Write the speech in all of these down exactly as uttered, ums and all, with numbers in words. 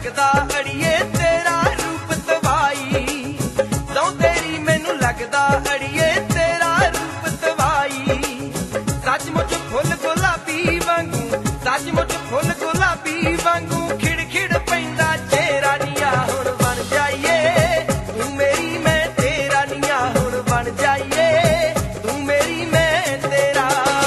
लगदा अड़िए तेरा रूप तवाई, सौ तेरी मैनू लगदा अड़िए तेरा रूप तवाई। सचमुच फुल गुलाबी वांगू, सचमुच फुल गुलाबी वांगू खिड़ खिड़ पैंदा चेहरा निया हुण बन जाइए तू मेरी मैं तेरा निया हुण बन जाइए तू मेरी मैं तेरा।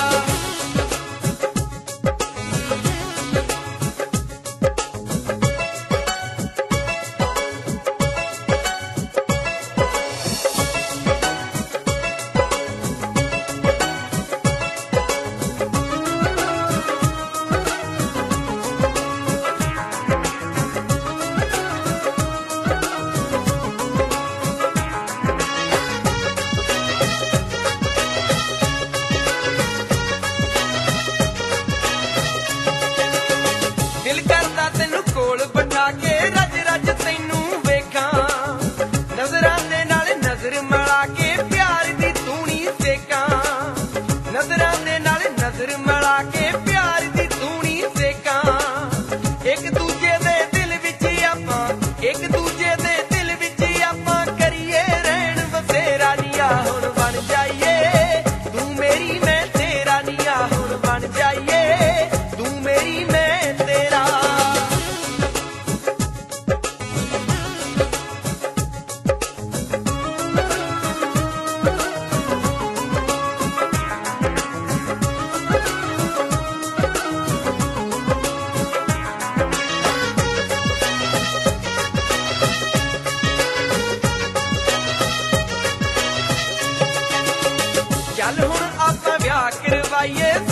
दिल करदा तेनू कोल बिठा के रज रज तैनू वेखां, नजरां दे नाल नजर मिला के प्यार दी तूणी सेकां, नजरां दे नाल नजर मिला के प्यार दी तूणी सेकां। एक दूजे दे दिल विच आपां, एक दूजे दे दिल विच आपां करिए रहन बसेरा निया हुण बन जाइए तू मेरी मैं तेरा निया हुण बन जाइए तू मेरी मैं तेरा। चल हुण आपां ब्याह करवाइए